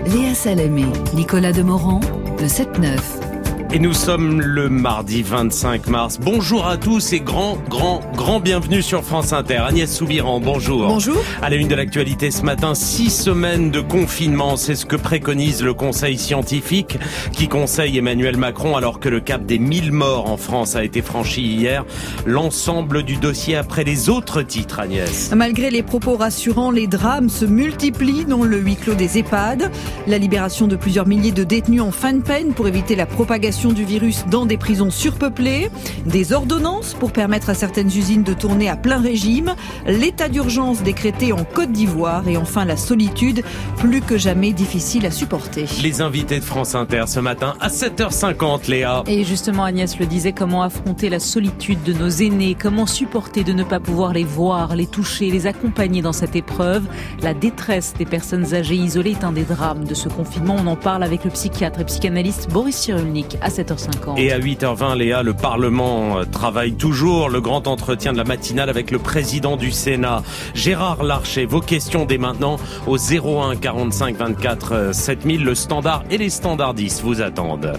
Léa Salamé, Nicolas Demorand, le 7-9. Et nous sommes le mardi 25 mars. Bonjour à tous et grand bienvenue sur France Inter. Agnès Soubiran, bonjour. Bonjour. À la une de l'actualité ce matin, 6 semaines de confinement, c'est ce que préconise le Conseil scientifique qui conseille Emmanuel Macron alors que le cap des 1000 morts en France a été franchi hier. L'ensemble du dossier après les autres titres, Agnès. Malgré les propos rassurants, les drames se multiplient dans le huis clos des EHPAD. La libération de plusieurs milliers de détenus en fin de peine pour éviter la propagation du virus dans des prisons surpeuplées, des ordonnances pour permettre à certaines usines de tourner à plein régime, l'état d'urgence décrété en Côte d'Ivoire et enfin la solitude plus que jamais difficile à supporter. Les invités de France Inter ce matin à 7h50, Léa. Et justement, Agnès le disait, comment affronter la solitude de nos aînés, comment supporter de ne pas pouvoir les voir, les toucher, les accompagner dans cette épreuve. La détresse des personnes âgées isolées est un des drames de ce confinement. On en parle avec le psychiatre et psychanalyste Boris Cyrulnik à 7h50. Et à 8h20, Léa, le Parlement travaille toujours. Le grand entretien de la matinale avec le président du Sénat, Gérard Larcher. Vos questions dès maintenant au 01 45 24 7000. Le standard et les standardistes vous attendent.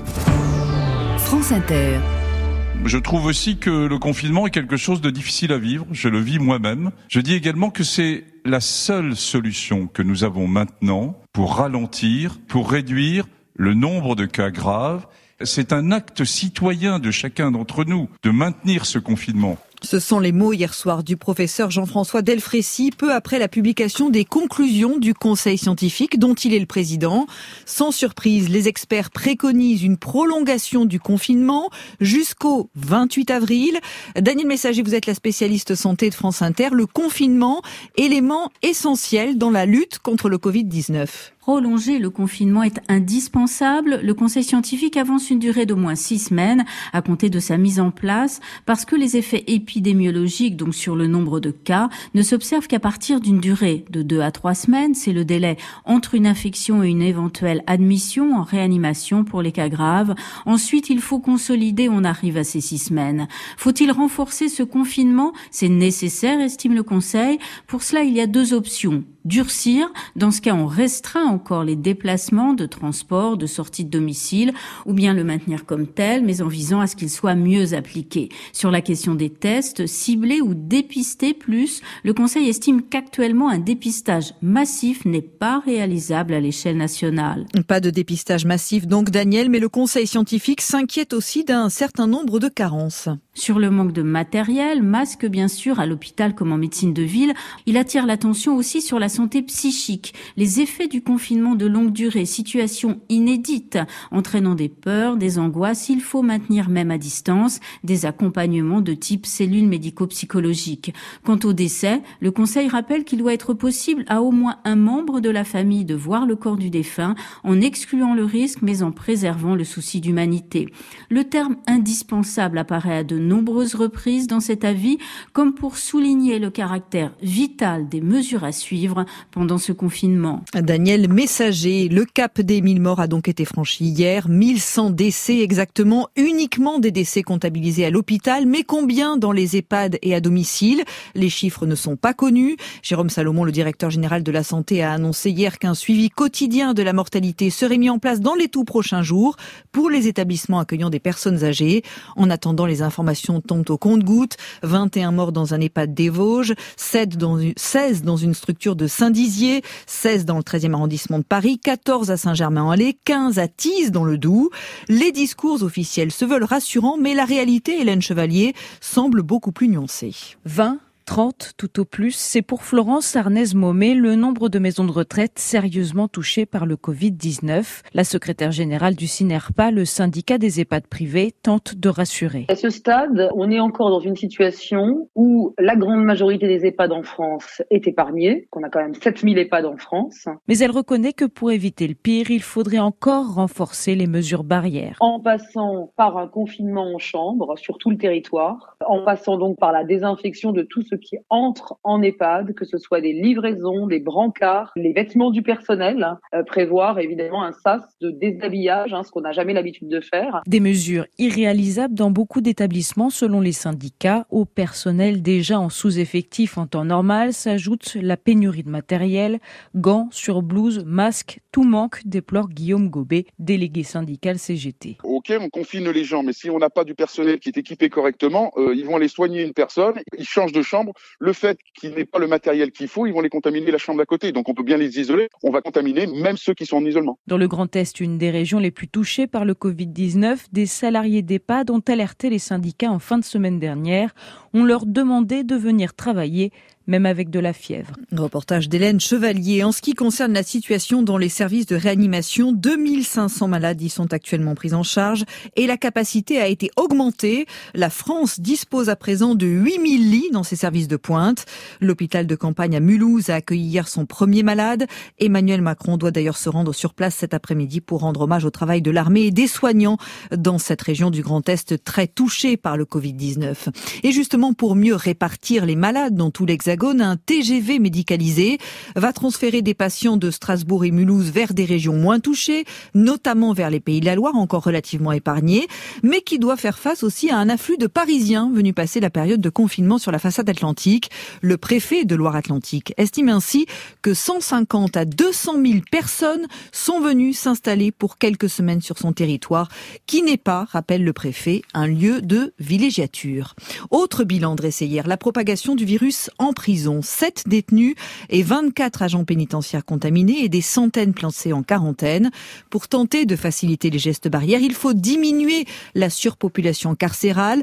France Inter. Je trouve aussi que le confinement est quelque chose de difficile à vivre. Je le vis moi-même. Je dis également que c'est la seule solution que nous avons maintenant pour ralentir, pour réduire le nombre de cas graves. C'est un acte citoyen de chacun d'entre nous de maintenir ce confinement. Ce sont les mots hier soir du professeur Jean-François Delfraissy, peu après la publication des conclusions du Conseil scientifique dont il est le président. Sans surprise, les experts préconisent une prolongation du confinement jusqu'au 28 avril. Daniel Messager, vous êtes la spécialiste santé de France Inter. Le confinement, élément essentiel dans la lutte contre le Covid-19. Prolonger le confinement est indispensable. Le Conseil scientifique avance une durée d'au moins 6 semaines à compter de sa mise en place parce que les effets épidémiologiques, donc sur le nombre de cas, ne s'observent qu'à partir d'une durée de 2 à 3 semaines. C'est le délai entre une infection et une éventuelle admission en réanimation pour les cas graves. Ensuite, il faut consolider, on arrive à ces 6 semaines. Faut-il renforcer ce confinement ? C'est nécessaire, estime le Conseil. Pour cela, il y a 2 options. Durcir, dans ce cas on restreint encore les déplacements de transport, de sortie de domicile, ou bien le maintenir comme tel, mais en visant à ce qu'il soit mieux appliqué. Sur la question des tests, cibler ou dépister plus, le Conseil estime qu'actuellement un dépistage massif n'est pas réalisable à l'échelle nationale. Pas de dépistage massif donc Daniel, mais le Conseil scientifique s'inquiète aussi d'un certain nombre de carences. Sur le manque de matériel, masques bien sûr, à l'hôpital comme en médecine de ville, il attire l'attention aussi sur la santé psychique. Les effets du confinement de longue durée, situation inédite, entraînant des peurs, des angoisses, il faut maintenir même à distance des accompagnements de type cellules médico-psychologiques. Quant au décès, le Conseil rappelle qu'il doit être possible à au moins un membre de la famille de voir le corps du défunt en excluant le risque mais en préservant le souci d'humanité. Le terme indispensable apparaît à de nombreuses reprises dans cet avis comme pour souligner le caractère vital des mesures à suivre pendant ce confinement. Daniel Messager, le cap des 1000 morts a donc été franchi hier. 1100 décès exactement, uniquement des décès comptabilisés à l'hôpital, mais combien dans les EHPAD et à domicile ? Les chiffres ne sont pas connus. Jérôme Salomon, le directeur général de la santé, a annoncé hier qu'un suivi quotidien de la mortalité serait mis en place dans les tout prochains jours pour les établissements accueillant des personnes âgées. En attendant, les informations tombent au compte-gouttes. 21 morts dans un EHPAD des Vosges, 16 dans une structure de Saint-Dizier, 16 dans le 13e arrondissement de Paris, 14 à Saint-Germain-en-Laye, 15 à Tise dans le Doubs. Les discours officiels se veulent rassurants, mais la réalité, Hélène Chevalier, semble beaucoup plus nuancée. 20, 30 tout au plus, c'est pour Florence Arnez-Momé le nombre de maisons de retraite sérieusement touchées par le Covid-19. La secrétaire générale du SYNERPA, le syndicat des EHPAD privés, tente de rassurer. À ce stade, on est encore dans une situation où la grande majorité des EHPAD en France est épargnée, qu'on a quand même 7000 EHPAD en France. Mais elle reconnaît que pour éviter le pire, il faudrait encore renforcer les mesures barrières. En passant par un confinement en chambre sur tout le territoire, en passant donc par la désinfection de tout ce qui entre en EHPAD, que ce soit des livraisons, des brancards, les vêtements du personnel, prévoir évidemment un sas de déshabillage, ce qu'on n'a jamais l'habitude de faire. Des mesures irréalisables dans beaucoup d'établissements selon les syndicats. Au personnel déjà en sous-effectif en temps normal s'ajoute la pénurie de matériel, gants, surblouses, masques, tout manque, déplore Guillaume Gobet, délégué syndical CGT. Ok, on confine les gens, mais si on n'a pas du personnel qui est équipé correctement, ils vont aller soigner une personne, ils changent de chambre. Le fait qu'il n'ait pas le matériel qu'il faut, ils vont les contaminer la chambre d'à côté. Donc on peut bien les isoler. On va contaminer même ceux qui sont en isolement. Dans le Grand Est, une des régions les plus touchées par le Covid-19, des salariés d'EHPAD ont alerté les syndicats en fin de semaine dernière. On leur demandait de venir travailler, même avec de la fièvre. Reportage d'Hélène Chevalier. En ce qui concerne la situation dans les services de réanimation, 2500 malades y sont actuellement pris en charge et la capacité a été augmentée. La France dispose à présent de 8000 lits dans ses services de pointe. L'hôpital de campagne à Mulhouse a accueilli hier son premier malade. Emmanuel Macron doit d'ailleurs se rendre sur place cet après-midi pour rendre hommage au travail de l'armée et des soignants dans cette région du Grand Est très touchée par le Covid-19. Et justement, pour mieux répartir les malades dans tout l'Hexagone, un TGV médicalisé va transférer des patients de Strasbourg et Mulhouse vers des régions moins touchées, notamment vers les Pays de la Loire, encore relativement épargnés, mais qui doit faire face aussi à un afflux de Parisiens venus passer la période de confinement sur la façade atlantique. Le préfet de Loire-Atlantique estime ainsi que 150 à 200 000 personnes sont venues s'installer pour quelques semaines sur son territoire, qui n'est pas, rappelle le préfet, un lieu de villégiature. Autre bilan dressé hier, la propagation du virus en prison. 7 détenus et 24 agents pénitentiaires contaminés et des centaines placés en quarantaine. Pour tenter de faciliter les gestes barrières, il faut diminuer la surpopulation carcérale.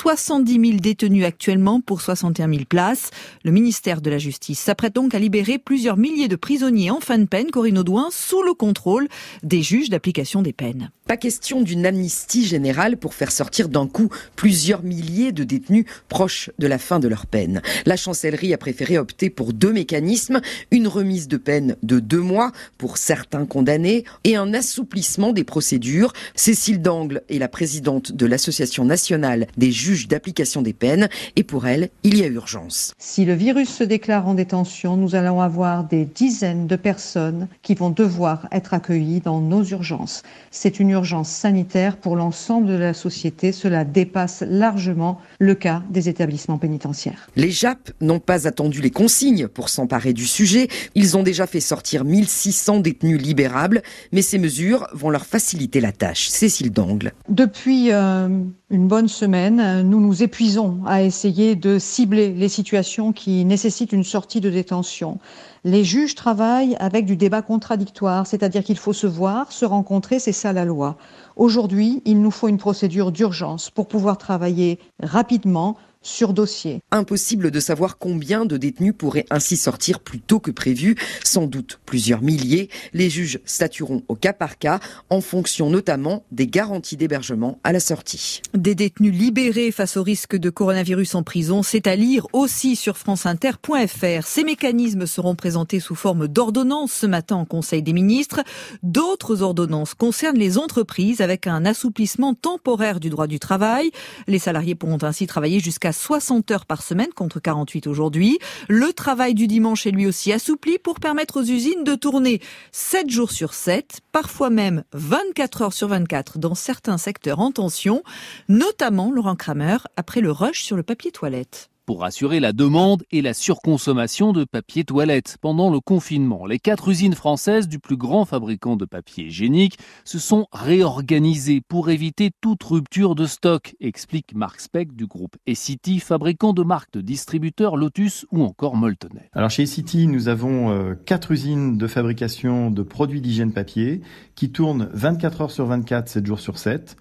70 000 détenus actuellement pour 61 000 places. Le ministère de la Justice s'apprête donc à libérer plusieurs milliers de prisonniers en fin de peine, Corinne Audouin, sous le contrôle des juges d'application des peines. Pas question d'une amnistie générale pour faire sortir d'un coup plusieurs milliers de détenus proches de la fin de leur peine. La chancellerie a préféré opter pour 2 mécanismes, une remise de peine de 2 mois pour certains condamnés et un assouplissement des procédures. Cécile Dangle est la présidente de l'Association nationale des juges d'application des peines et pour elle, il y a urgence. Si le virus se déclare en détention, nous allons avoir des dizaines de personnes qui vont devoir être accueillies dans nos urgences. C'est une urgence sanitaire pour l'ensemble de la société. Cela dépasse largement le cas des établissements pénitentiaires. Les JAP n'ont pas attendu les consignes pour s'emparer du sujet. Ils ont déjà fait sortir 1600 détenus libérables, mais ces mesures vont leur faciliter la tâche. Cécile Dangle. Depuis une bonne semaine, nous nous épuisons à essayer de cibler les situations qui nécessitent une sortie de détention. Les juges travaillent avec du débat contradictoire, c'est-à-dire qu'il faut se voir, se rencontrer, c'est ça la loi. Aujourd'hui, il nous faut une procédure d'urgence pour pouvoir travailler rapidement sur dossier. Impossible de savoir combien de détenus pourraient ainsi sortir plus tôt que prévu, sans doute plusieurs milliers. Les juges statueront au cas par cas, en fonction notamment des garanties d'hébergement à la sortie. Des détenus libérés face au risque de coronavirus en prison, c'est à lire aussi sur franceinter.fr. Ces mécanismes seront présentés sous forme d'ordonnances ce matin en Conseil des ministres. D'autres ordonnances concernent les entreprises avec un assouplissement temporaire du droit du travail. Les salariés pourront ainsi travailler jusqu'à 60 heures par semaine contre 48 aujourd'hui. Le travail du dimanche est lui aussi assoupli pour permettre aux usines de tourner 7 jours sur 7, parfois même 24 heures sur 24 dans certains secteurs en tension, notamment, Laurent Kramer, après le rush sur le papier toilette. Pour assurer la demande et la surconsommation de papier toilette pendant le confinement, les 4 usines françaises du plus grand fabricant de papier hygiénique se sont réorganisées pour éviter toute rupture de stock, explique Marc Speck du groupe Essity, fabricant de marques de distributeurs Lotus ou encore Moltenay. Alors chez Essity, nous avons 4 usines de fabrication de produits d'hygiène papier qui tournent 24 heures sur 24, 7 jours sur 7.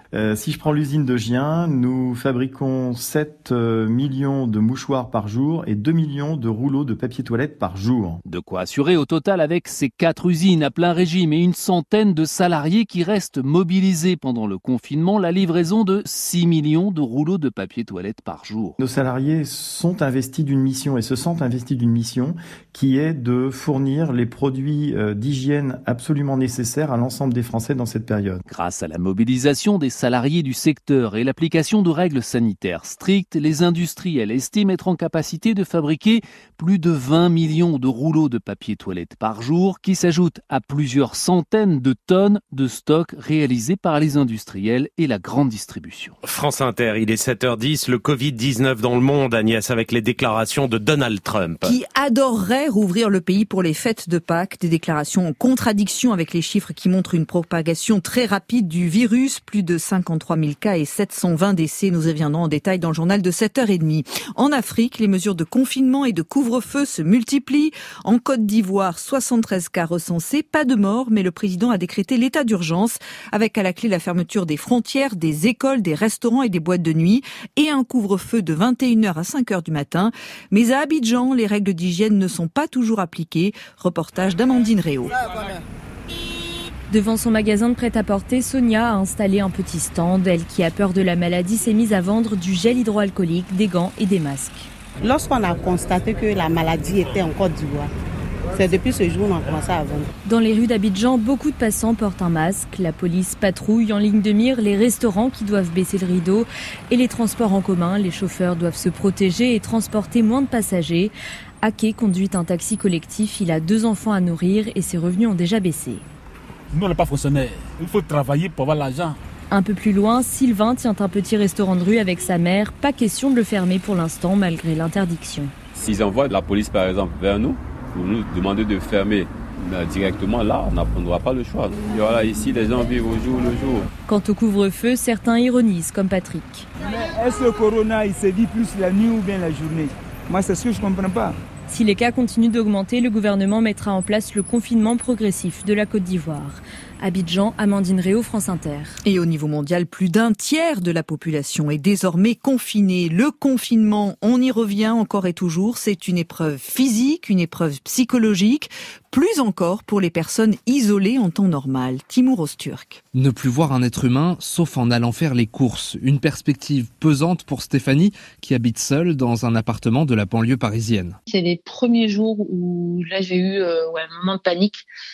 Si je prends l'usine de Gien, nous fabriquons 7 millions de mouchoirs par jour et 2 millions de rouleaux de papier toilette par jour. De quoi assurer au total avec ces 4 usines à plein régime et une centaine de salariés qui restent mobilisés pendant le confinement, la livraison de 6 millions de rouleaux de papier toilette par jour. Nos salariés sont investis d'une mission et se sentent investis d'une mission qui est de fournir les produits d'hygiène absolument nécessaires à l'ensemble des Français dans cette période. Grâce à la mobilisation des salariés du secteur et l'application de règles sanitaires strictes, les industriels estiment être en capacité de fabriquer plus de 20 millions de rouleaux de papier toilette par jour, qui s'ajoutent à plusieurs centaines de tonnes de stocks réalisés par les industriels et la grande distribution. France Inter, il est 7h10, le Covid-19 dans le monde, Agnès, avec les déclarations de Donald Trump. Qui adorerait rouvrir le pays pour les fêtes de Pâques, des déclarations en contradiction avec les chiffres qui montrent une propagation très rapide du virus, plus de 53 000 cas et 720 décès. Nous y reviendrons en détail dans le journal de 7h30. En Afrique, les mesures de confinement et de couvre-feu se multiplient. En Côte d'Ivoire, 73 cas recensés, pas de mort, mais le président a décrété l'état d'urgence, avec à la clé la fermeture des frontières, des écoles, des restaurants et des boîtes de nuit, et un couvre-feu de 21h à 5h du matin. Mais à Abidjan, les règles d'hygiène ne sont pas toujours appliquées. Reportage d'Amandine Réau. Devant son magasin de prêt-à-porter, Sonia a installé un petit stand. Elle, qui a peur de la maladie, s'est mise à vendre du gel hydroalcoolique, des gants et des masques. Lorsqu'on a constaté que la maladie était en Côte d'Ivoire, c'est depuis ce jour qu'on a commencé à vendre. Dans les rues d'Abidjan, beaucoup de passants portent un masque. La police patrouille en ligne de mire les restaurants qui doivent baisser le rideau et les transports en commun. Les chauffeurs doivent se protéger et transporter moins de passagers. Ake conduit un taxi collectif. Il a 2 enfants à nourrir et ses revenus ont déjà baissé. Nous, on n'est pas fonctionnaire. Il faut travailler pour avoir l'argent. Un peu plus loin, Sylvain tient un petit restaurant de rue avec sa mère. Pas question de le fermer pour l'instant, malgré l'interdiction. S'ils envoient la police, par exemple, vers nous, pour nous demander de fermer directement, là, on n'aura pas le choix. Et voilà, ici, les gens vivent au jour le jour. Quant au couvre-feu, certains ironisent, comme Patrick. Mais est-ce que le corona, il se vit plus la nuit ou bien la journée? Moi, c'est ce que je ne comprends pas. Si les cas continuent d'augmenter, le gouvernement mettra en place le confinement progressif de la Côte d'Ivoire. Abidjan, Amandine Réau, France Inter. Et au niveau mondial, plus d'un tiers de la population est désormais confinée. Le confinement, on y revient encore et toujours, c'est une épreuve physique, une épreuve psychologique, plus encore pour les personnes isolées en temps normal. Timur Öztürk. Ne plus voir un être humain, sauf en allant faire les courses. Une perspective pesante pour Stéphanie, qui habite seule dans un appartement de la banlieue parisienne. C'est les premiers jours où là j'ai eu un moment de panique.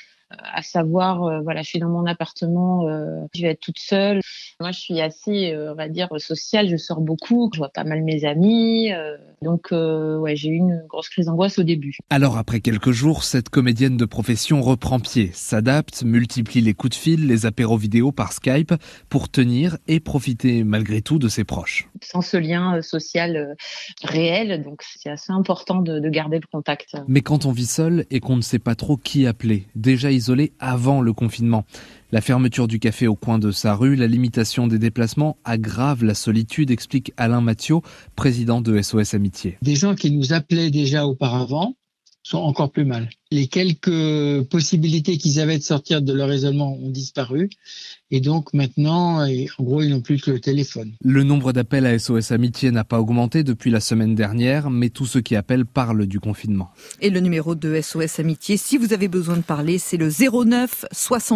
À savoir, voilà, je suis dans mon appartement, je vais être toute seule. Moi, je suis assez, on va dire, sociale. Je sors beaucoup, je vois pas mal mes amis. Donc, j'ai eu une grosse crise d'angoisse au début. Alors, après quelques jours, cette comédienne de profession reprend pied, s'adapte, multiplie les coups de fil, les apéros vidéo par Skype pour tenir et profiter malgré tout de ses proches. Sans ce lien social réel, donc c'est assez important de garder le contact. Mais quand on vit seul et qu'on ne sait pas trop qui appeler, déjà isolé avant le confinement, la fermeture du café au coin de sa rue, la limitation des déplacements aggravent la solitude, explique Alain Mathieu, président de SOS Amitié. Des gens qui nous appelaient déjà auparavant sont encore plus mal. Les quelques possibilités qu'ils avaient de sortir de leur isolement ont disparu. Et donc maintenant, en gros, ils n'ont plus que le téléphone. Le nombre d'appels à SOS Amitié n'a pas augmenté depuis la semaine dernière, mais tous ceux qui appellent parlent du confinement. Et le numéro de SOS Amitié, si vous avez besoin de parler, c'est le 09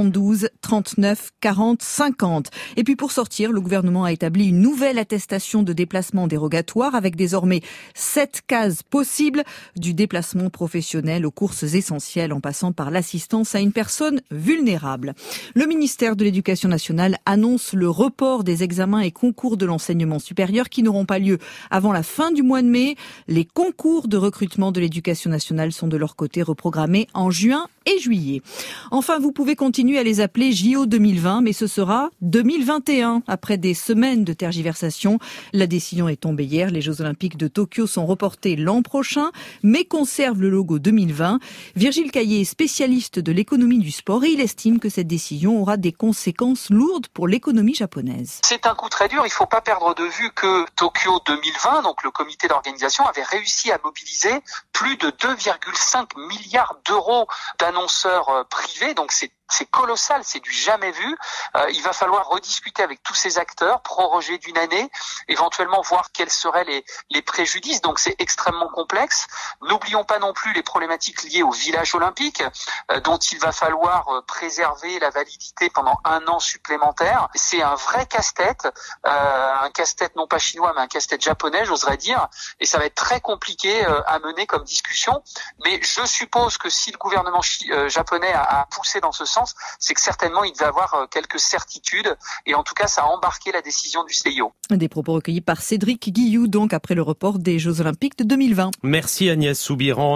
72 39 40 50. Et puis pour sortir, le gouvernement a établi une nouvelle attestation de déplacement dérogatoire avec désormais 7 cases possibles, du déplacement professionnel aux courses essentielles en passant par l'assistance à une personne vulnérable. Le ministère de l'Éducation nationale annonce le report des examens et concours de l'enseignement supérieur qui n'auront pas lieu avant la fin du mois de mai. Les concours de recrutement de l'Éducation nationale sont de leur côté reprogrammés en juin et juillet. Enfin, vous pouvez continuer à les appeler JO 2020, mais ce sera 2021. Après des semaines de tergiversation, la décision est tombée hier. Les Jeux Olympiques de Tokyo sont reportés l'an prochain, mais conservent le logo 2020. Virgile Caillé est spécialiste de l'économie du sport et il estime que cette décision aura des conséquences lourdes pour l'économie japonaise. C'est un coup très dur. Il ne faut pas perdre de vue que Tokyo 2020, donc le comité d'organisation, avait réussi à mobiliser plus de 2,5 milliards d'euros d'annonceurs privés. Donc c'est colossal, c'est du jamais vu. Il va falloir rediscuter avec tous ces acteurs, proroger d'une année, éventuellement voir quels seraient les préjudices. Donc c'est extrêmement complexe. N'oublions pas non plus les problématiques liées au village olympique, dont il va falloir préserver la validité pendant 1 an supplémentaire. C'est un vrai casse-tête, un casse-tête non pas chinois, mais un casse-tête japonais, j'oserais dire. Et ça va être très compliqué à mener comme discussion. Mais je suppose que si le gouvernement japonais a poussé dans ce sens, sens, c'est que certainement il devait avoir quelques certitudes, et en tout cas ça a embarqué la décision du CIO. Des propos recueillis par Cédric Guillou, donc après le report des Jeux Olympiques de 2020. Merci Agnès Soubiran.